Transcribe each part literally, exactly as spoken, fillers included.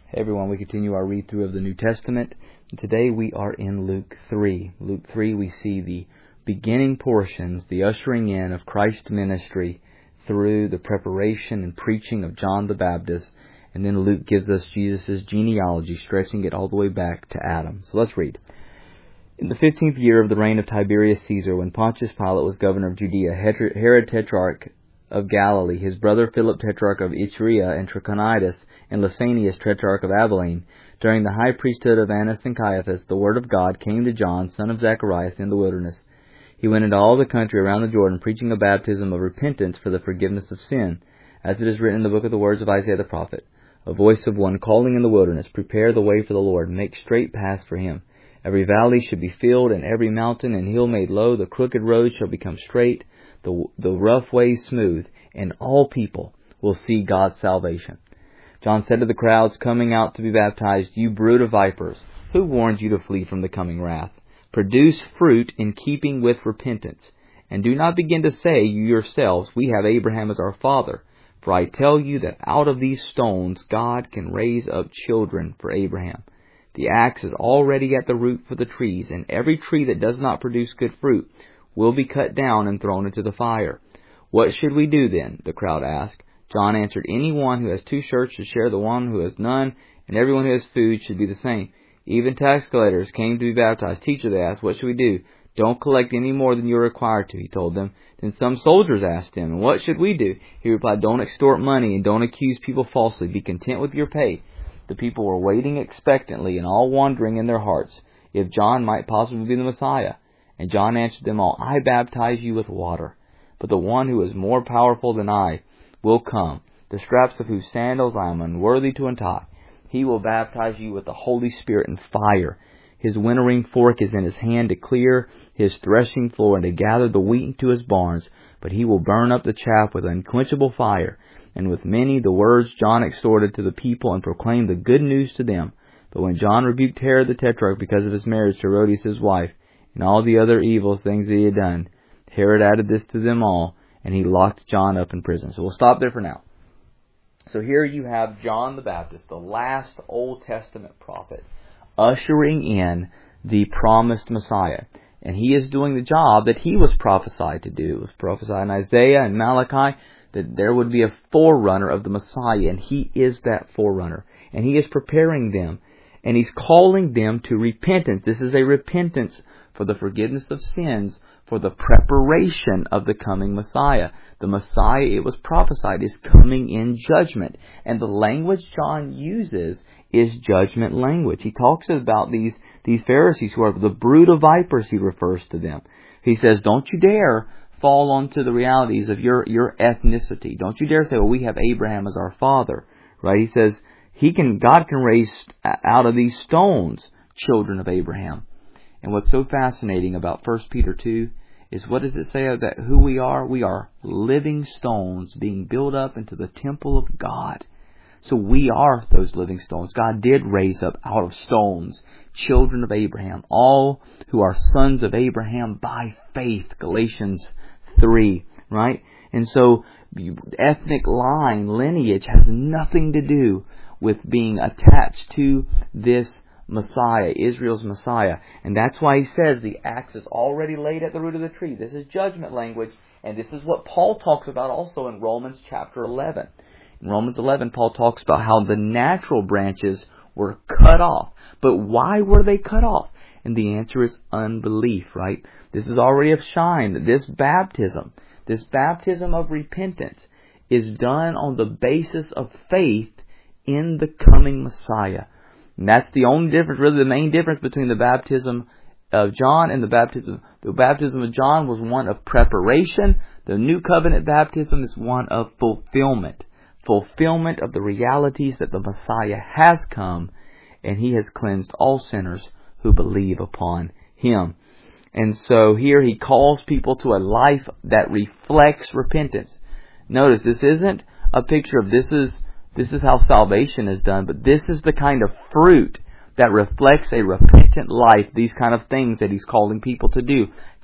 Hey everyone, we continue our read through of the New Testament. And today we are in Luke three. Luke three, we see the beginning portions, the ushering in of Christ's ministry through the preparation and preaching of John the Baptist. And then Luke gives us Jesus' genealogy, stretching it all the way back to Adam. So let's read. In the fifteenth year of the reign of Tiberius Caesar, when Pontius Pilate was governor of Judea, Herod tetrarch of Galilee, his brother Philip tetrarch of Iturea and Trachonitis, and Lysanias tetrarch of Abilene, during the high priesthood of Annas and Caiaphas, the word of God came to John, son of Zacharias, in the wilderness. He went into all the country around the Jordan, preaching a baptism of repentance for the forgiveness of sin, as it is written in the book of the words of Isaiah the prophet, a voice of one calling in the wilderness, prepare the way for the Lord, make straight paths for him. Every valley should be filled, and every mountain and hill made low. The crooked road shall become straight, the, the rough ways smooth, and all people will see God's salvation. John said to the crowds coming out to be baptized, you brood of vipers, who warned you to flee from the coming wrath? Produce fruit in keeping with repentance. And do not begin to say, you yourselves, we have Abraham as our father. For I tell you that out of these stones God can raise up children for Abraham. The axe is already at the root for the trees, and every tree that does not produce good fruit will be cut down and thrown into the fire. What should we do then? The crowd asked. John answered, anyone who has two shirts should share the one who has none, and everyone who has food should be the same. Even tax collectors came to be baptized. Teacher, they asked, what should we do? Don't collect any more than you are required to, he told them. Then some soldiers asked him, and what should we do? He replied, don't extort money and don't accuse people falsely. Be content with your pay. The people were waiting expectantly and all wondering in their hearts if John might possibly be the Messiah. And John answered them all, I baptize you with water, but the one who is more powerful than I will come, the straps of whose sandals I am unworthy to untie. He will baptize you with the Holy Spirit and fire. His winnowing fork is in his hand to clear his threshing floor and to gather the wheat into his barns, but he will burn up the chaff with unquenchable fire. And with many the words John exhorted to the people and proclaimed the good news to them. But when John rebuked Herod the tetrarch because of his marriage to Herodias his wife, and all the other evil things that he had done, Herod added this to them all, and he locked John up in prison. So we'll stop there for now. So here you have John the Baptist, the last Old Testament prophet, ushering in the promised Messiah. And he is doing the job that he was prophesied to do. It was prophesied in Isaiah and Malachi that there would be a forerunner of the Messiah, and he is that forerunner. And he is preparing them, and he's calling them to repentance. This is a repentance for the forgiveness of sins, for the preparation of the coming Messiah. The Messiah, it was prophesied, is coming in judgment. And the language John uses is judgment language. He talks about these, these Pharisees who are the brood of vipers, he refers to them. He says, don't you dare fall onto the realities of your, your ethnicity. Don't you dare say, well, we have Abraham as our father. Right? He says, he can, God can raise out of these stones children of Abraham. And what's so fascinating about First Peter two is, what does it say that who we are? We are living stones being built up into the temple of God. So we are those living stones. God did raise up out of stones children of Abraham, all who are sons of Abraham by faith, Galatians three, right? And so ethnic line, lineage has nothing to do with being attached to this Messiah, Israel's Messiah. And that's why he says the axe is already laid at the root of the tree. This is judgment language, and this is what Paul talks about also in Romans chapter eleven. In Romans eleven, Paul talks about how the natural branches were cut off. But why were they cut off? And the answer is unbelief, right? This is already of shine. This baptism, this baptism of repentance is done on the basis of faith in the coming Messiah. And that's the only difference, really the main difference between the baptism of John and the baptism. The baptism of John was one of preparation. The new covenant baptism is one of fulfillment. Fulfillment of the realities that the Messiah has come, and he has cleansed all sinners who believe upon him. And so here he calls people to a life that reflects repentance. Notice, this isn't a picture of this is This is how salvation is done, but this is the kind of fruit that reflects a repentant life, these kind of things that he's calling people to do.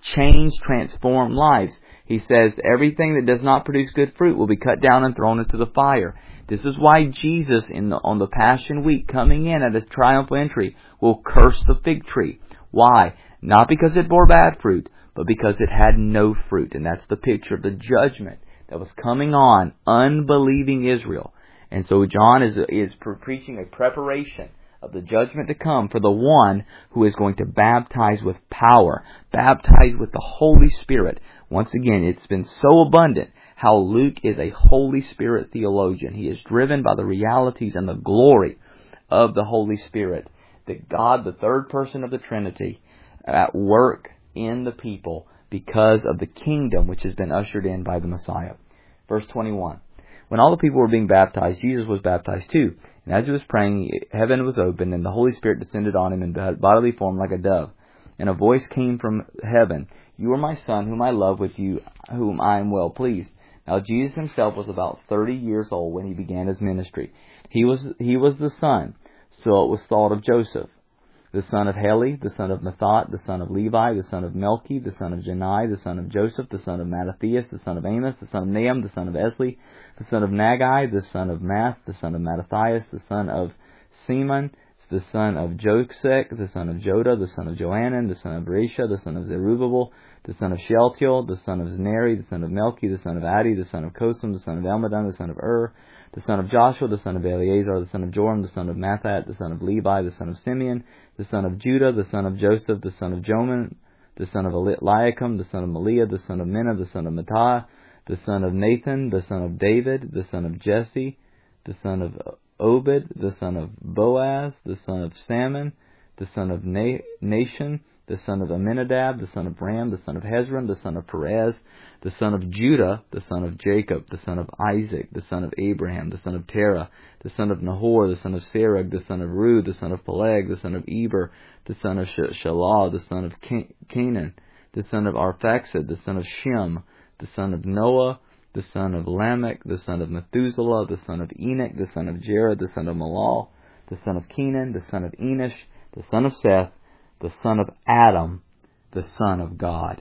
change, transform lives. He says everything that does not produce good fruit will be cut down and thrown into the fire. This is why Jesus, in the, on the Passion Week, coming in at His triumphal entry, will curse the fig tree. Why? Not because it bore bad fruit, but because it had no fruit. And that's the picture of the judgment that was coming on unbelieving Israel. And so John is, is preaching a preparation of the judgment to come for the one who is going to baptize with power, baptize with the Holy Spirit. Once again, it's been so abundant how Luke is a Holy Spirit theologian. He is driven by the realities and the glory of the Holy Spirit. That God, the third person of the Trinity, at work in the people because of the kingdom which has been ushered in by the Messiah. Verse twenty-one. When all the people were being baptized, Jesus was baptized too. And as He was praying, heaven was opened, and the Holy Spirit descended on Him in bodily form like a dove. And a voice came from heaven, "You are my Son, whom I love, with you whom I am well pleased." Now Jesus Himself was about thirty years old when He began His ministry. He was he was the son, so it was thought, of Joseph, the son of Heli, the son of Mathat, the son of Levi, the son of Melchi, the son of Jenai, the son of Joseph, the son of Mattathias, the son of Amos, the son of Nahum, the son of Esli, the son of Nagai, the son of Math, the son of Mattathias, the son of Seman, the son of Josek, the son of Joda, the son of Johanan, the son of Berechiah, the son of Zerubbabel, the son of Shealtiel, the son of Zneri, the son of Melchi, the son of Addi, the son of Kosam, the son of Elmadon, the son of Ur, the son of Joshua, the son of Eleazar, the son of Joram, the son of Mathat, the son of Levi, the son of Simeon, the son of Judah, the son of Joseph, the son of Joman, the son of Eliakim, the son of Meliah, the son of Menah, the son of Mattah, the son of Nathan, the son of David, the son of Jesse, the son of Obed, the son of Boaz, the son of Salmon, the son of Na- Nashon, the son of Aminadab, the son of Ram, the son of Hezron, the son of Perez, the son of Judah, the son of Jacob, the son of Isaac, the son of Abraham, the son of Terah, the son of Nahor, the son of Serug, the son of Ru, the son of Peleg, the son of Eber, the son of Shelah, the son of Canaan, the son of Arphaxad, the son of Shem, the son of Noah, the son of Lamech, the son of Methuselah, the son of Enoch, the son of Jared, the son of Malal, the son of Kenan, the son of Enosh, the son of Seth, the son of Adam, the son of God.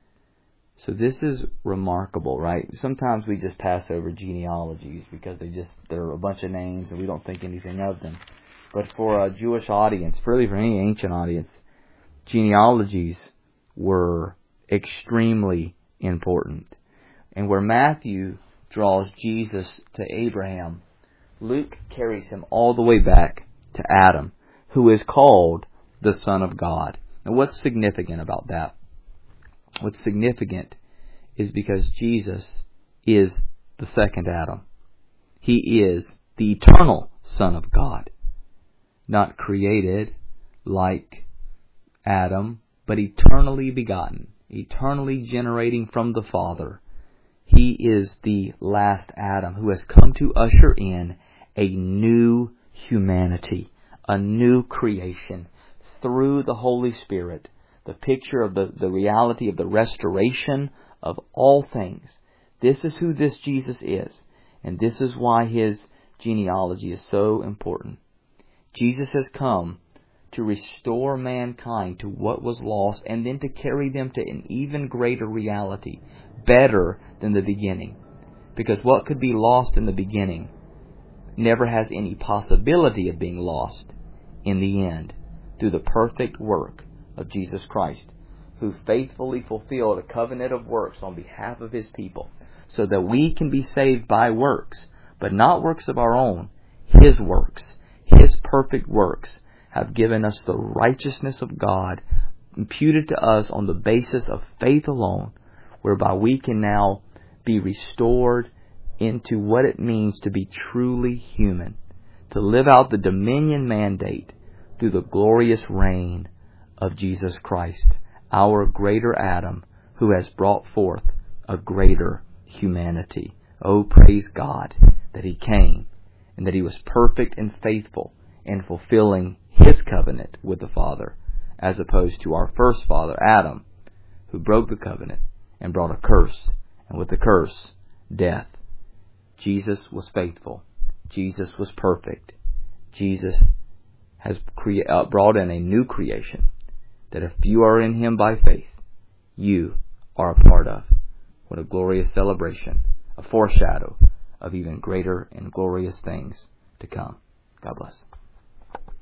So this is remarkable, right? Sometimes we just pass over genealogies because they just, they're a bunch of names and we don't think anything of them. But for a Jewish audience, really for any ancient audience, genealogies were extremely important. And where Matthew draws Jesus to Abraham, Luke carries him all the way back to Adam, who is called the Son of God. Now what's significant about that? What's significant is because Jesus is the second Adam. He is the eternal Son of God. Not created like Adam, but eternally begotten, eternally generating from the Father. He is the last Adam who has come to usher in a new humanity, a new creation through the Holy Spirit. The picture of the, the reality of the restoration of all things. This is who this Jesus is. And this is why His genealogy is so important. Jesus has come to restore mankind to what was lost and then to carry them to an even greater reality, better than the beginning. Because what could be lost in the beginning never has any possibility of being lost in the end through the perfect work of Jesus Christ, who faithfully fulfilled a covenant of works on behalf of His people, so that we can be saved by works, but not works of our own. His works, His perfect works, have given us the righteousness of God, imputed to us on the basis of faith alone, whereby we can now be restored into what it means to be truly human, to live out the dominion mandate through the glorious reign of Jesus Christ, our greater Adam, who has brought forth a greater humanity. Oh, praise God that He came and that He was perfect and faithful in fulfilling His covenant with the Father, as opposed to our first father, Adam, who broke the covenant and brought a curse, and with the curse, death. Jesus was faithful. Jesus was perfect. Jesus has crea- uh, brought in a new creation, that if you are in Him by faith, you are a part of. What a glorious celebration, a foreshadow of even greater and glorious things to come. God bless.